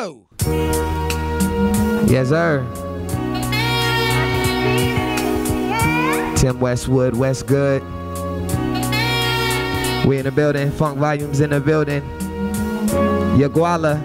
go. Yes, sir. Tim Westwood, West Good. We in the building. Funk Volumes in the building. Yaguala.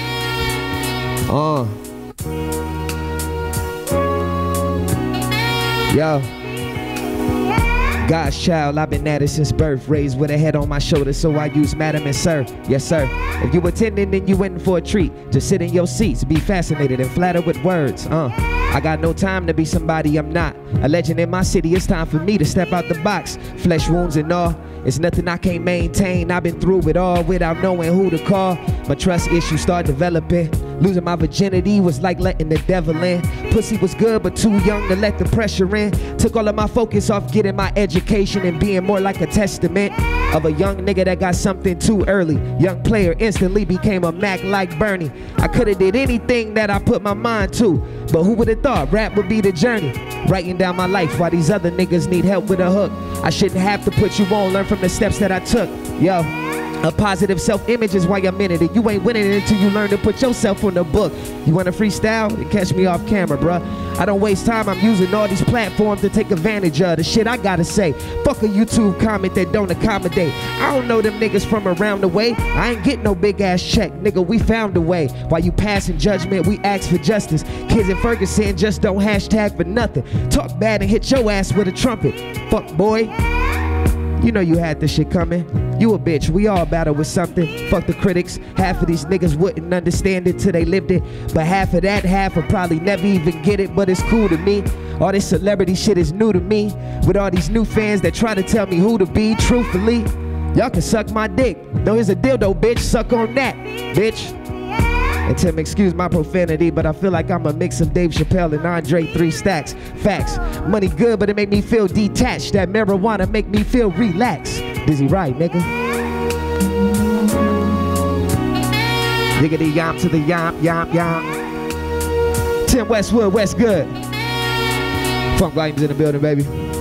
Yo. God's child, I've been at it since birth. Raised with a head on my shoulder, so I use madam and sir. Yes, sir. If you attending, then you waiting for a treat. Just sit in your seats, be fascinated and flattered with words. I got no time to be somebody I'm not. A legend in my city, it's time for me to step out the box. Flesh wounds and all, it's nothing I can't maintain. I've been through it all without knowing who to call. My trust issues start developing. Losing my virginity was like letting the devil in. Pussy was good, but too young to let the pressure in. Took all of my focus off getting my education and being more like a testament of a young nigga that got something too early. Young player instantly became a Mac like Bernie. I could've did anything that I put my mind to, but who would've thought rap would be the journey? Writing down my life while these other niggas need help with a hook. I shouldn't have to put you on, learn from the steps that I took. Yo. A positive self-image is why I'm in it. And you ain't winning it until you learn to put yourself on the book. You wanna freestyle? Then catch me off camera, bruh. I don't waste time, I'm using all these platforms to take advantage of the shit I gotta say. Fuck a YouTube comment that don't accommodate. I don't know them niggas from around the way. I ain't get no big ass check, nigga, we found a way. While you passing judgment, we ask for justice. Kids in Ferguson just don't hashtag for nothing. Talk bad and hit your ass with a trumpet. Fuck boy. You know you had this shit coming. You a bitch, we all battle with something. Fuck the critics, half of these niggas wouldn't understand it till they lived it. But half of that half would probably never even get it, but it's cool to me. All this celebrity shit is new to me. With all these new fans that try to tell me who to be, truthfully, y'all can suck my dick. No, here's a dildo, bitch, suck on that, bitch. And Tim, excuse my profanity, but I feel like I'm a mix of Dave Chappelle and Andre 3 Stacks. Facts, money good, but it make me feel detached. That marijuana make me feel relaxed. Dizzy right, nigga. Yiggity yomp to the yomp, yomp, yomp. Tim Westwood, West Good. Funk Volumes in the building, baby.